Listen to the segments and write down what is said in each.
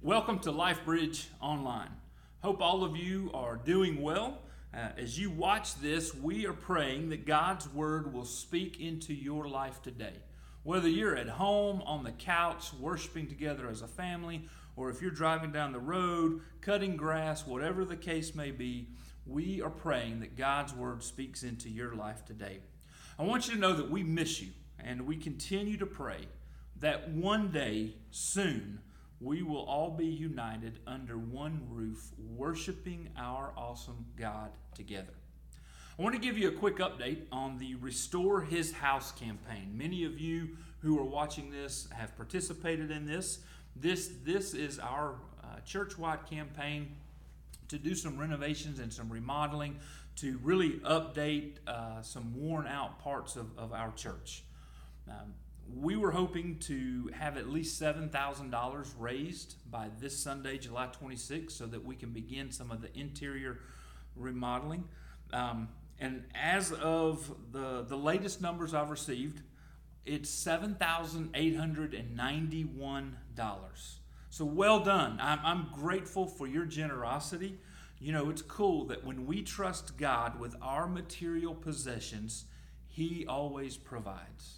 Welcome to LifeBridge Online. Hope all of you are doing well. As you watch this, we are praying that God's Word will speak into your life today. Whether you're at home, on the couch, worshiping together as a family, or if you're driving down the road, cutting grass, whatever the case may be, we are praying that God's Word speaks into your life today. I want you to know that we miss you, and we continue to pray that one day, soon, we will all be united under one roof, worshiping our awesome God together. I want to give you a quick update on the Restore His House campaign. Many of you who are watching this have participated in this. This is our church-wide campaign to do some renovations and some remodeling to really update some worn-out parts of our church. We were hoping to have at least $7,000 raised by this Sunday, July 26th, so that we can begin some of the interior remodeling. And as of the latest numbers I've received, it's $7,891. So well done. I'm grateful for your generosity. You know, it's cool that when we trust God with our material possessions, He always provides.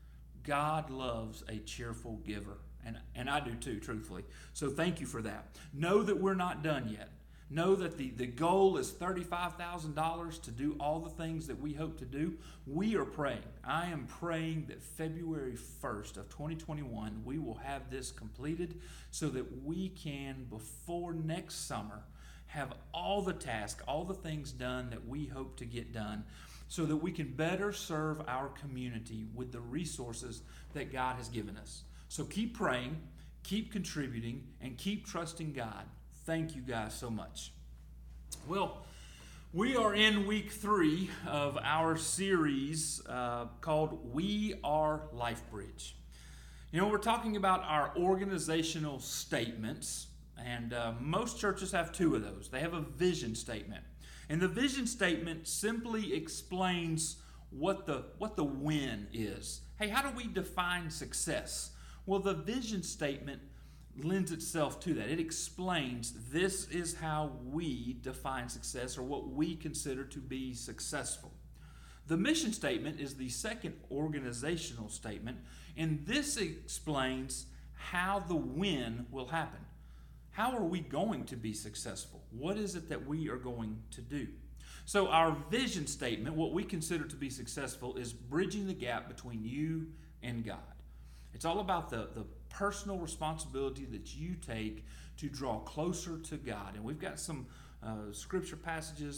God loves a cheerful giver, and I do too, truthfully. So thank you for that. Know that we're not done yet. Know that the goal is $35,000 to do all the things that we hope to do. We are praying. I am praying that February 1st of 2021, we will have this completed so that we can, before next summer, have all the tasks, all the things done that we hope to get done, so that we can better serve our community with the resources that God has given us. So keep praying, keep contributing, and keep trusting God. Thank you guys so much. Well, we are in week 3 of our series called We Are LifeBridge. You know, we're talking about our organizational statements, and most churches have 2 of those. They have a vision statement. And the vision statement simply explains what the win is. Hey, how do we define success? Well, the vision statement lends itself to that. It explains this is how we define success, or what we consider to be successful. The mission statement is the second organizational statement, and this explains how the win will happen. How are we going to be successful? What is it that we are going to do? So our vision statement, what we consider to be successful, is bridging the gap between you and God. It's all about the personal responsibility that you take to draw closer to God. And we've got some scripture passages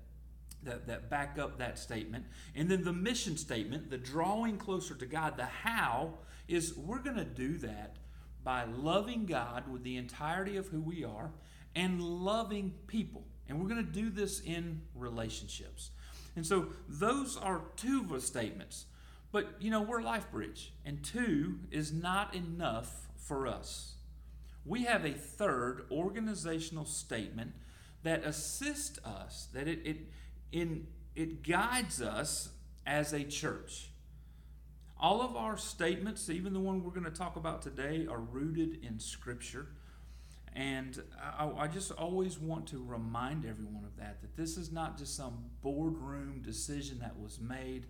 that back up that statement. And then the mission statement, the drawing closer to God, the how, is we're going to do that by loving God with the entirety of who we are and loving people. And we're going to do this in relationships. And so those are 2 of the statements. But, you know, we're LifeBridge, and 2 is not enough for us. We have a third organizational statement that assists us, that it guides us as a church. All of our statements, even the one we're going to talk about today, are rooted in Scripture. And I just always want to remind everyone of that this is not just some boardroom decision that was made.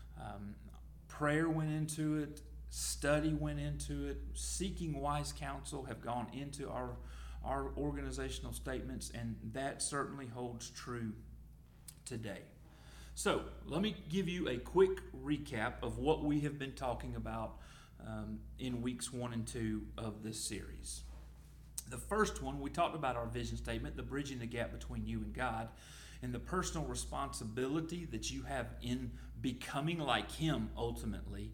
Prayer went into it, study went into it, seeking wise counsel have gone into our organizational statements, and that certainly holds true today. So let me give you a quick recap of what we have been talking about in weeks 1 and 2 of this series. The first one, we talked about our vision statement, the bridging the gap between you and God, and the personal responsibility that you have in becoming like Him ultimately.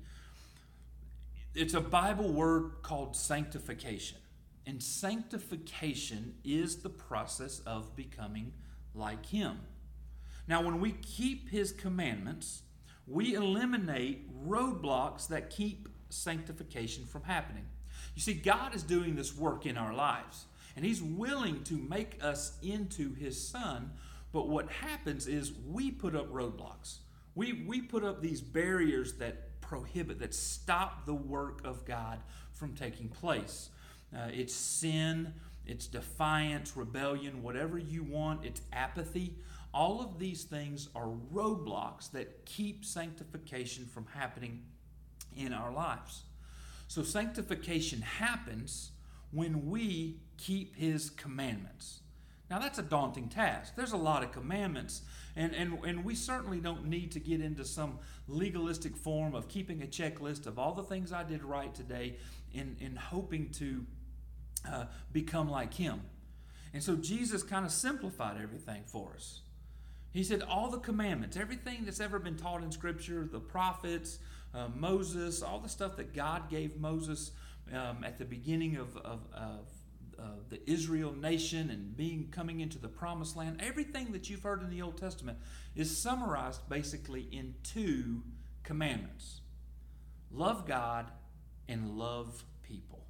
It's a Bible word called sanctification. And sanctification is the process of becoming like Him. Now, when we keep His commandments, we eliminate roadblocks that keep sanctification from happening. You see, God is doing this work in our lives, and He's willing to make us into His Son, but what happens is we put up roadblocks. We put up these barriers that prohibit, that stop the work of God from taking place. It's sin, it's defiance, rebellion, whatever you want, it's apathy. All of these things are roadblocks that keep sanctification from happening in our lives. So sanctification happens when we keep His commandments. Now that's a daunting task. There's a lot of commandments, and we certainly don't need to get into some legalistic form of keeping a checklist of all the things I did right today in hoping to become like Him. And so Jesus kind of simplified everything for us. He said all the commandments, everything that's ever been taught in Scripture, the prophets, Moses, all the stuff that God gave Moses at the beginning of the Israel nation and coming into the promised land, everything that you've heard in the Old Testament is summarized basically in 2 commandments. Love God and love people.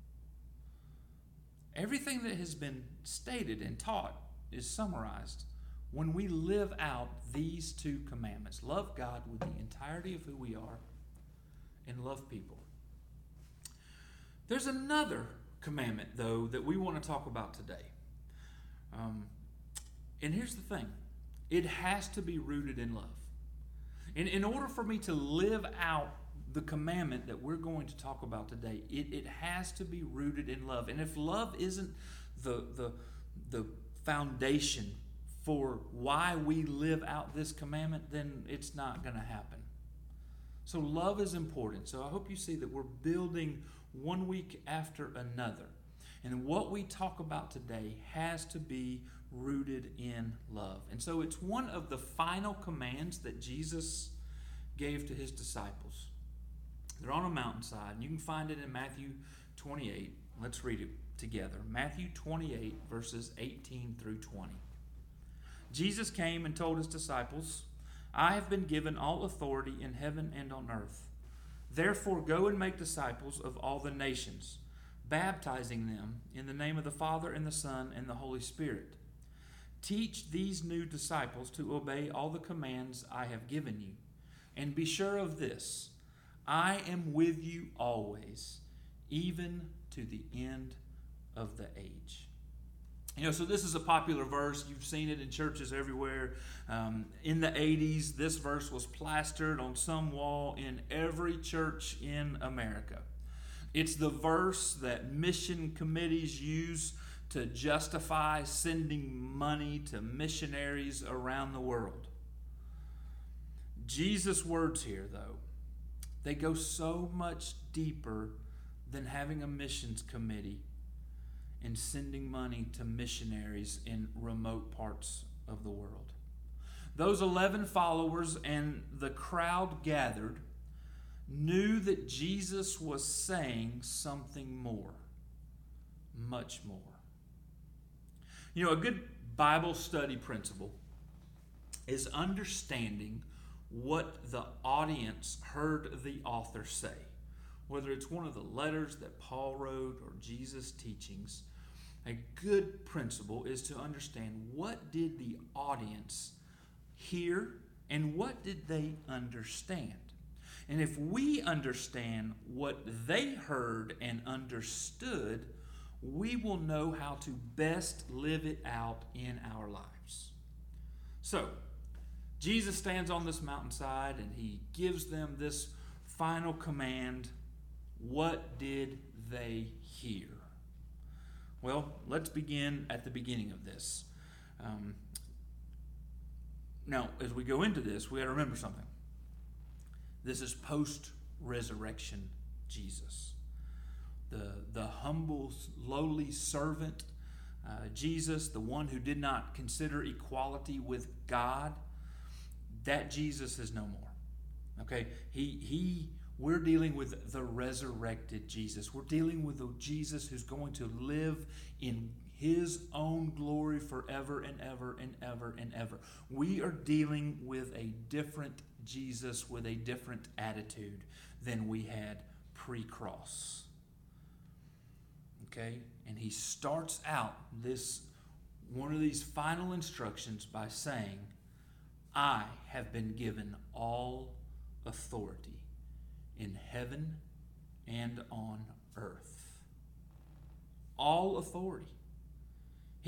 Everything that has been stated and taught is summarized when we live out these 2 commandments. Love God with the entirety of who we are and love people. There's another commandment, though, that we want to talk about today. And here's the thing. It has to be rooted in love. In order for me to live out the commandment that we're going to talk about today, it has to be rooted in love. And if love isn't the foundation for why we live out this commandment, then it's not going to happen. So love is important. So I hope you see that we're building one week after another. And what we talk about today has to be rooted in love. And so it's one of the final commands that Jesus gave to His disciples. They're on a mountainside, and you can find it in Matthew 28. Let's read it together. Matthew 28, verses 18 through 20. Jesus came and told His disciples, I have been given all authority in heaven and on earth. Therefore go and make disciples of all the nations, baptizing them in the name of the Father and the Son and the Holy Spirit. Teach these new disciples to obey all the commands I have given you. And be sure of this, I am with you always, even to the end of the age. So this is a popular verse. You've seen it in churches everywhere. In the 80s, this verse was plastered on some wall in every church in America. It's the verse that mission committees use to justify sending money to missionaries around the world. Jesus' words here, though, they go so much deeper than having a missions committee and sending money to missionaries in remote parts of the world. Those 11 followers and the crowd gathered knew that Jesus was saying something more, much more. A good Bible study principle is understanding what the audience heard the author say. Whether it's one of the letters that Paul wrote or Jesus' teachings, a good principle is to understand what did the audience hear and what did they understand. And if we understand what they heard and understood, we will know how to best live it out in our lives. So, Jesus stands on this mountainside and He gives them this final command. What did they hear? Well, let's begin at the beginning of this. Now, as we go into this, we got to remember something. This is post-resurrection Jesus. The humble, lowly servant, Jesus, the one who did not consider equality with God, that Jesus is no more. Okay? We're dealing with the resurrected Jesus. We're dealing with the Jesus who's going to live in His own glory forever and ever and ever and ever. We are dealing with a different Jesus with a different attitude than we had pre-cross. Okay? And He starts out one of these final instructions by saying, I have been given all authority in heaven and on earth. All authority.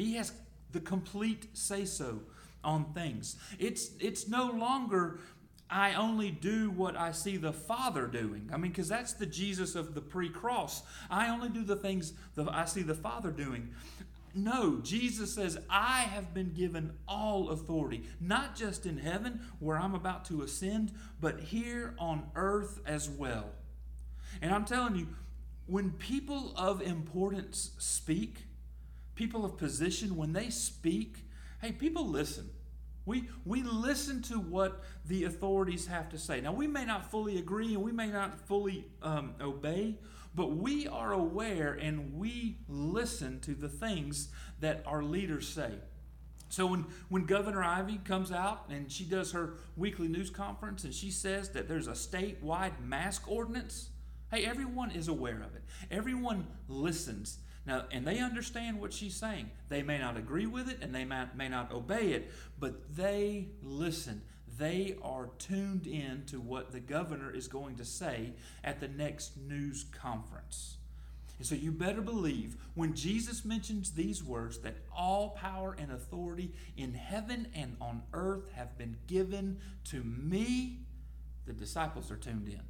He has the complete say-so on things. It's no longer, I only do what I see the Father doing. I mean, because that's the Jesus of the pre-cross. I only do the things that I see the Father doing. No, Jesus says, I have been given all authority, not just in heaven where I'm about to ascend, but here on earth as well. And I'm telling you, when people of importance speak, people of position, when they speak, hey, people listen. We listen to what the authorities have to say. Now, we may not fully agree and we may not fully obey, but we are aware and we listen to the things that our leaders say. So when Governor Ivey comes out and she does her weekly news conference and she says that there's a statewide mask ordinance, hey, everyone is aware of it. Everyone listens. Now, and they understand what she's saying. They may not agree with it and they may not obey it, but they listen. They are tuned in to what the governor is going to say at the next news conference. And so you better believe when Jesus mentions these words that all power and authority in heaven and on earth have been given to me, the disciples are tuned in.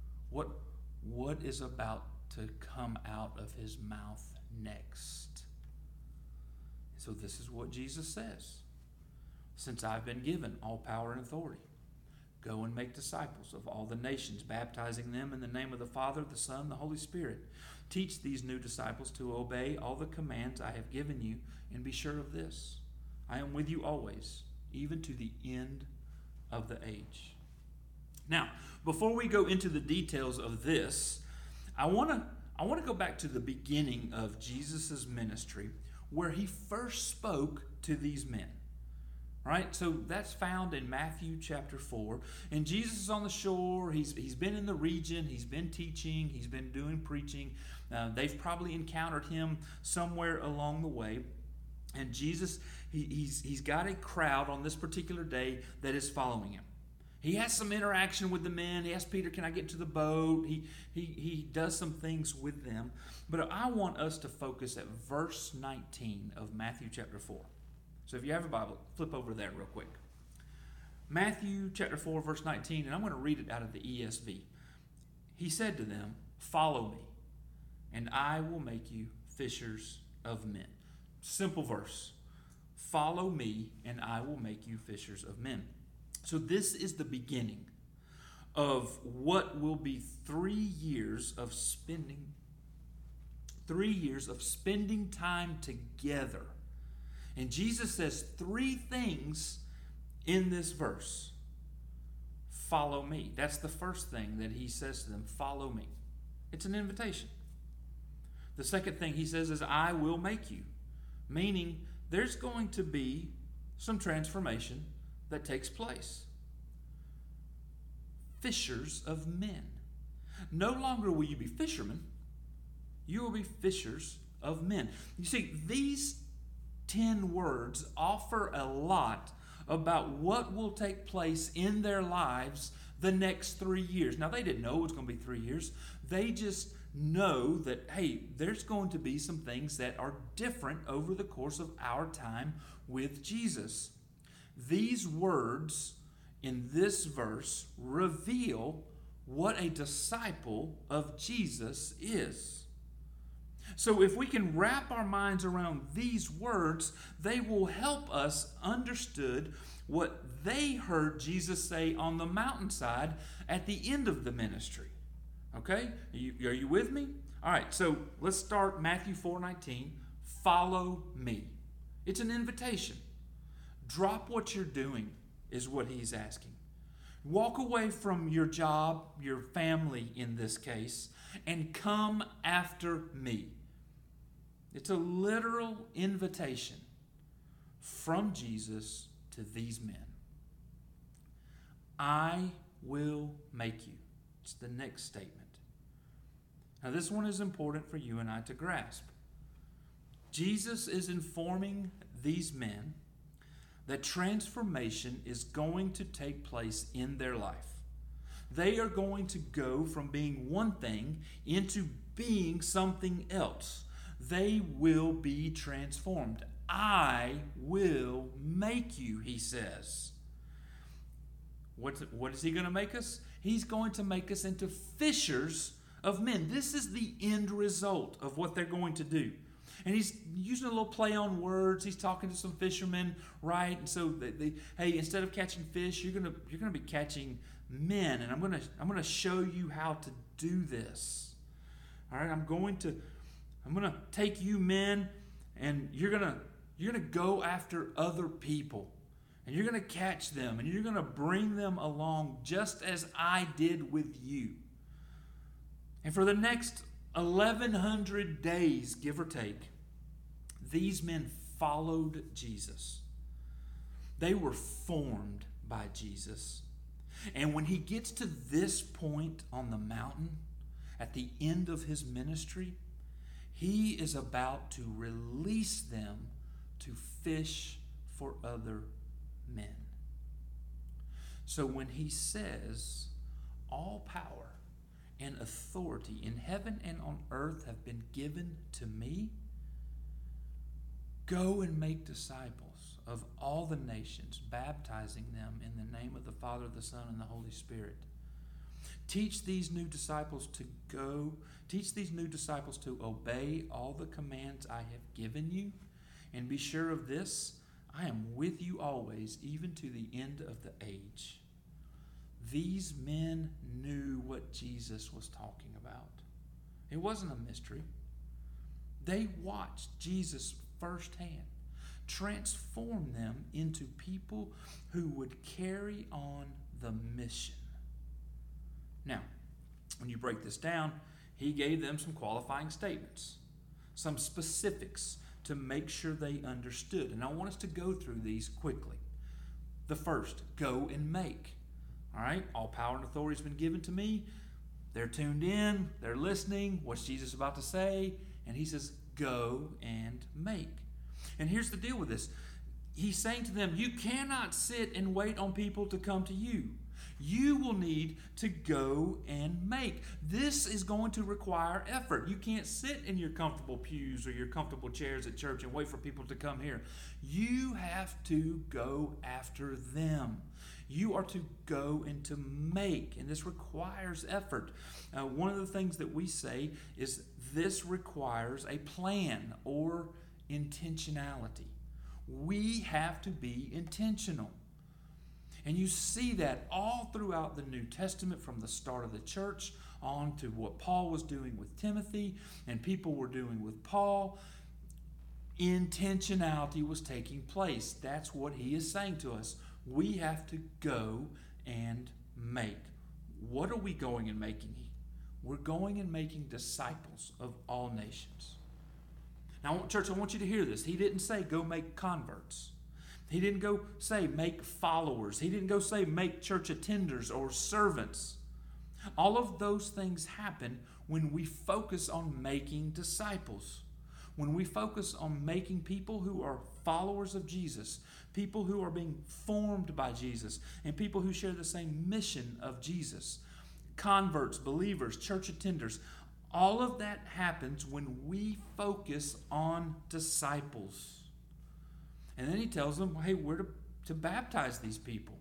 What is about to come out of his mouth next? So this is what Jesus says. Since I've been given all power and authority, go and make disciples of all the nations, baptizing them in the name of the Father, the Son, the Holy Spirit. Teach these new disciples to obey all the commands I have given you, and be sure of this: I am with you always, even to the end of the age. Now, before we go into the details of this, I want to go back to the beginning of Jesus' ministry, where he first spoke to these men. Right? So that's found in Matthew chapter 4. And Jesus is on the shore. He's been in the region. He's been teaching. He's been doing preaching. They've probably encountered him somewhere along the way. And Jesus, he's got a crowd on this particular day that is following him. He has some interaction with the men. He asks Peter, can I get to the boat? He does some things with them. But I want us to focus at verse 19 of Matthew chapter 4. So if you have a Bible, flip over there real quick. Matthew chapter 4, verse 19, and I'm going to read it out of the ESV. He said to them, follow me, and I will make you fishers of men. Simple verse. Follow me, and I will make you fishers of men. So this is the beginning of what will be 3 years of spending time together. And Jesus says 3 things in this verse. Follow me. That's the first thing that he says to them. Follow me. It's an invitation. The second thing he says is, I will make you. Meaning there's going to be some transformation that takes place. Fishers of men. No longer will you be fishermen. You will be fishers of men. You see, these 10 words offer a lot about what will take place in their lives the next 3 years. Now, they didn't know it was going to be 3 years. They just know that, hey, there's going to be some things that are different over the course of our time with Jesus. These words in this verse reveal what a disciple of Jesus is. So if we can wrap our minds around these words, they will help us understand what they heard Jesus say on the mountainside at the end of the ministry. Okay? Are you with me? All right, so let's start Matthew 4:19. Follow me. It's an invitation. Drop what you're doing is what he's asking. Walk away from your job, your family in this case, and come after me. It's a literal invitation from Jesus to these men. I will make you. It's the next statement. Now, this one is important for you and I to grasp. Jesus is informing these men that transformation is going to take place in their life. They are going to go from being one thing into being something else. They will be transformed. I will make you, he says. What is he going to make us? He's going to make us into fishers of men. This is the end result of what they're going to do. And he's using a little play on words. He's talking to some fishermen, right? And so hey, instead of catching fish, you're gonna be catching men, and I'm gonna show you how to do this. All right, I'm gonna take you men, and you're gonna go after other people, and you're gonna catch them, and you're gonna bring them along just as I did with you. And for the next 1,100 days, give or take, these men followed Jesus. They were formed by Jesus. And when he gets to this point on the mountain, at the end of his ministry, he is about to release them to fish for other men. So when he says, all power and authority in heaven and on earth have been given to me, go and make disciples of all the nations, baptizing them in the name of the Father, the Son, and the Holy Spirit. Teach these new disciples to obey all the commands I have given you, and be sure of this, I am with you always, even to the end of the age. These men knew what Jesus was talking about. It wasn't a mystery. They watched Jesus firsthand transform them into people who would carry on the mission. Now, when you break this down, he gave them some qualifying statements, some specifics to make sure they understood. And I want us to go through these quickly. The first, go and make. All right, all power and authority has been given to me. They're tuned in, they're listening. What's Jesus about to say? And he says, go and make. And here's the deal with this. He's saying to them, you cannot sit and wait on people to come to you. You will need to go and make. This is going to require effort. You can't sit in your comfortable pews or your comfortable chairs at church and wait for people to come here. You have to go after them. You are to go and to make, and this requires effort. One of the things that we say is this requires a plan or intentionality. We have to be intentional. And you see that all throughout the New Testament, from the start of the church on to what Paul was doing with Timothy and people were doing with Paul. Intentionality was taking place. That's what he is saying to us. We have to go and make. What are we going and making? We're going and making disciples of all nations. Now, church, I want you to hear this. He didn't say go make converts. He didn't go say make followers. He didn't go say make church attenders or servants. All of those things happen when we focus on making disciples. When we focus on making people who are followers of Jesus, people who are being formed by Jesus, and people who share the same mission of Jesus. Converts, believers, church attenders. All of that happens when we focus on disciples. And then he tells them, hey, we're to baptize these people.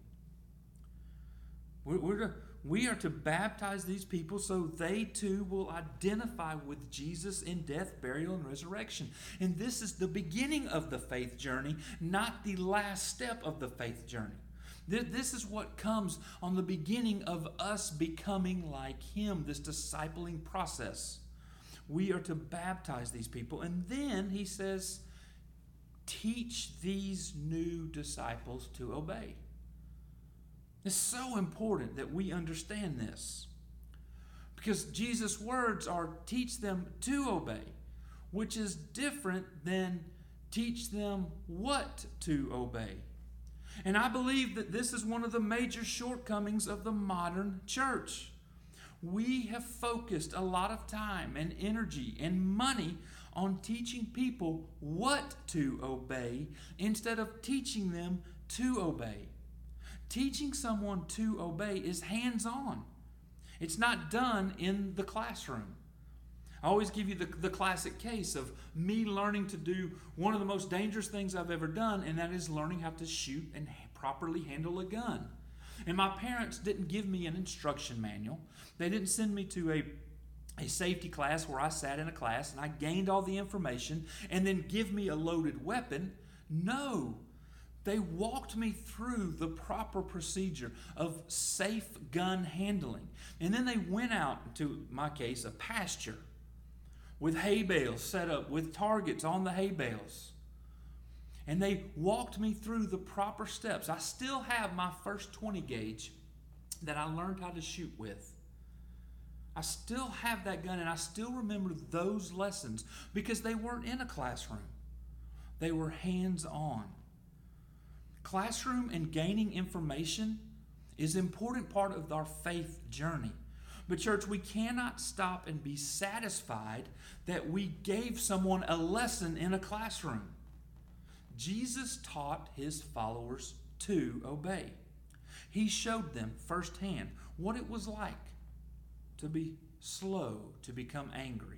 We are to baptize these people so they too will identify with Jesus in death, burial, and resurrection. And this is the beginning of the faith journey, not the last step of the faith journey. This is what comes on the beginning of us becoming like him, this discipling process. We are to baptize these people. And then he says, teach these new disciples to obey. It's so important that we understand this, because Jesus' words are teach them to obey, which is different than teach them what to obey. And I believe that this is one of the major shortcomings of the modern church. We have focused a lot of time and energy and money on teaching people what to obey instead of teaching them to obey. Teaching someone to obey is hands-on. It's not done in the classroom. I always give you the classic case of me learning to do one of the most dangerous things I've ever done, and that is learning how to shoot and properly handle a gun. And my parents didn't give me an instruction manual. They didn't send me to a safety class where I sat in a class and I gained all the information and then give me a loaded weapon. No. They walked me through the proper procedure of safe gun handling. And then they went out to, my case, a pasture with hay bales set up with targets on the hay bales. And they walked me through the proper steps. I still have my first 20 gauge that I learned how to shoot with. I still have that gun, and I still remember those lessons because they weren't in a classroom. They were hands-on. Classroom and gaining information is an important part of our faith journey. But church, we cannot stop and be satisfied that we gave someone a lesson in a classroom. Jesus taught his followers to obey. He showed them firsthand what it was like to be slow to become angry.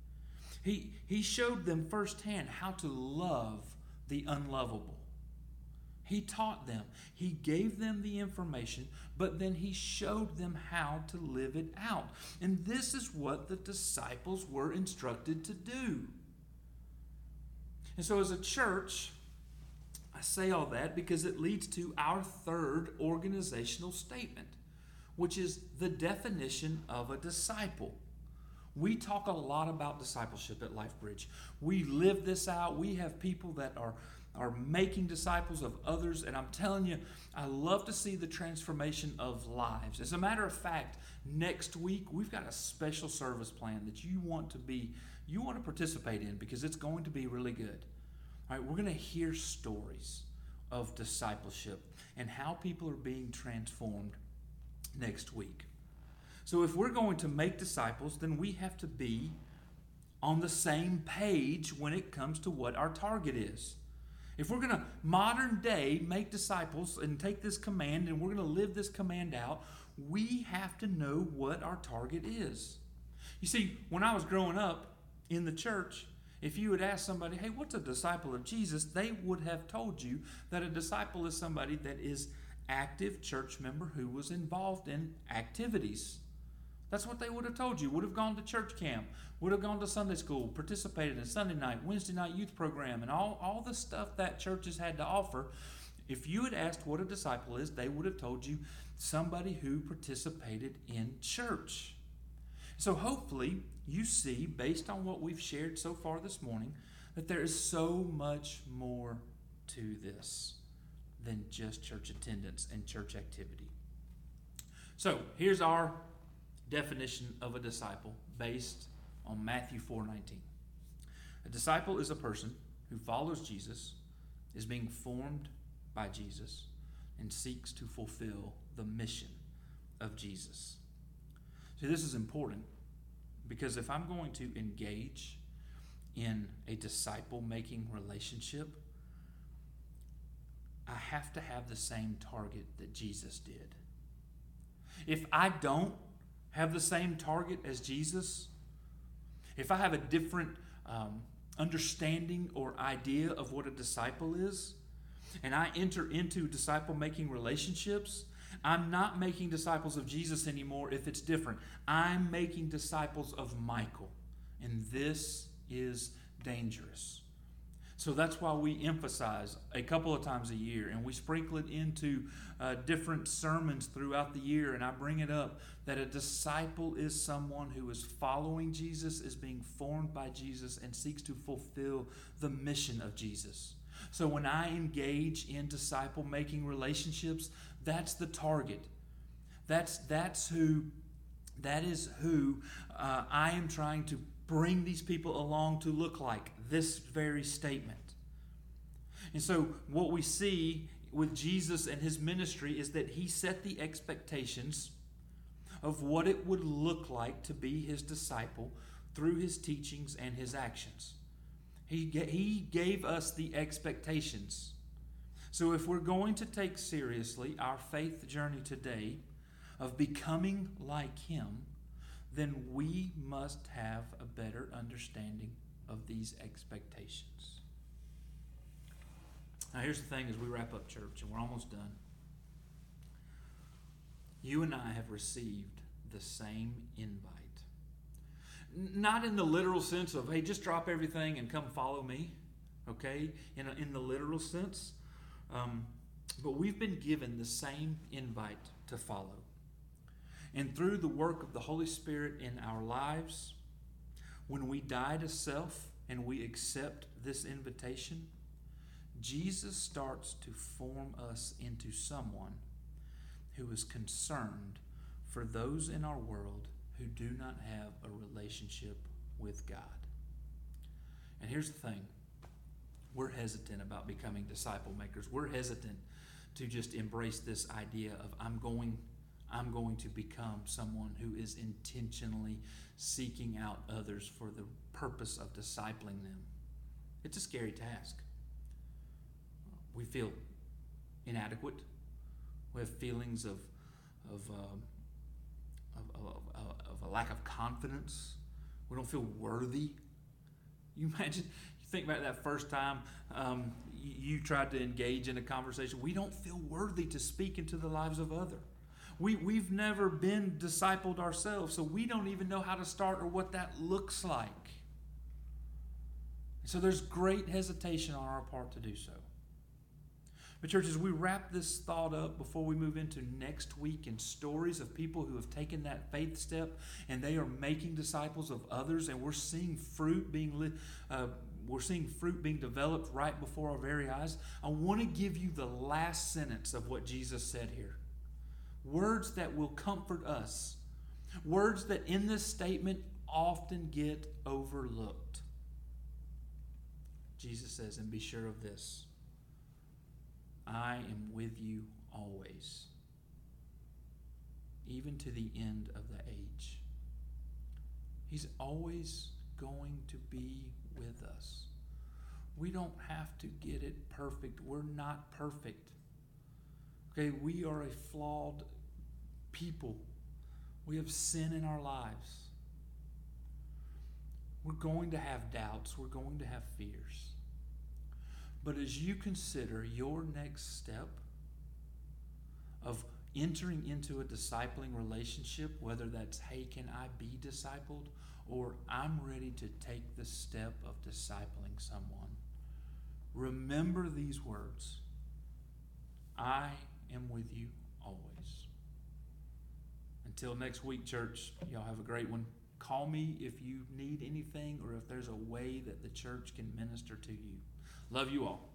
He showed them firsthand how to love the unlovable. He taught them. He gave them the information, but then he showed them how to live it out. And this is what the disciples were instructed to do. And so as a church, I say all that because it leads to our third organizational statement, which is the definition of a disciple. We talk a lot about discipleship at LifeBridge. We live this out. We have people that are making disciples of others, and I'm telling you, I love to see the transformation of lives. As a matter of fact, next week we've got a special service plan that you want to participate in because it's going to be really good. All right, we're going to hear stories of discipleship and how people are being transformed next week. So if we're going to make disciples, then we have to be on the same page when it comes to what our target is. If we're going to modern day make disciples and take this command and we're going to live this command out, we have to know what our target is. You see, when I was growing up in the church, if you would ask somebody, hey, what's a disciple of Jesus? They would have told you that a disciple is somebody that is active church member who was involved in activities. That's what they would have told you. Would have gone to church camp, would have gone to Sunday school, participated in Sunday night, Wednesday night youth program, and all the stuff that churches had to offer. If you had asked what a disciple is, they would have told you somebody who participated in church. So hopefully you see, based on what we've shared so far this morning, that there is so much more to this than just church attendance and church activity. So here's our definition of a disciple based on Matthew 4:19. A disciple is a person who follows Jesus, is being formed by Jesus, and seeks to fulfill the mission of Jesus. See, this is important because if I'm going to engage in a disciple-making relationship, I have to have the same target that Jesus did. If I don't have the same target as Jesus, if I have a different understanding or idea of what a disciple is, and I enter into disciple-making relationships, I'm not making disciples of Jesus anymore if it's different. I'm making disciples of Michael, and this is dangerous. So that's why we emphasize a couple of times a year, and we sprinkle it into different sermons throughout the year, and I bring it up that a disciple is someone who is following Jesus, is being formed by Jesus, and seeks to fulfill the mission of Jesus. So when I engage in disciple-making relationships, that's the target. That is who I am trying to bring these people along to look like, this very statement. And so what we see with Jesus and his ministry is that he set the expectations of what it would look like to be his disciple through his teachings and his actions. He gave us the expectations. So if we're going to take seriously our faith journey today of becoming like him, then we must have a better understanding of these expectations. Now, here's the thing as we wrap up, church, and we're almost done. You and I have received the same invite. Not in the literal sense of, hey, just drop everything and come follow me, okay? In the literal sense. But we've been given the same invite to follow. And through the work of the Holy Spirit in our lives, when we die to self and we accept this invitation, Jesus starts to form us into someone who is concerned for those in our world who do not have a relationship with God. And here's the thing. We're hesitant about becoming disciple makers. We're hesitant to just embrace this idea of I'm going to become someone who is intentionally seeking out others for the purpose of discipling them. It's a scary task. We feel inadequate. We have feelings of a lack of confidence. We don't feel worthy. You imagine, you think about that first time you tried to engage in a conversation. We don't feel worthy to speak into the lives of others. We've never been discipled ourselves, so we don't even know how to start or what that looks like. So there's great hesitation on our part to do so. But church, as we wrap this thought up before we move into next week and stories of people who have taken that faith step and they are making disciples of others, and we're seeing fruit being developed right before our very eyes, I want to give you the last sentence of what Jesus said here. Words that will comfort us. Words that in this statement often get overlooked. Jesus says, and be sure of this, I am with you always, even to the end of the age. He's always going to be with us. We don't have to get it perfect. We're not perfect. Okay, we are a flawed people. We have sin in our lives. We're going to have doubts. We're going to have fears. But as you consider your next step of entering into a discipling relationship, whether that's, hey, can I be discipled? Or I'm ready to take the step of discipling someone, remember these words. I am with you always. Until next week, church, y'all have a great one. Call me if you need anything or if there's a way that the church can minister to you. Love you all.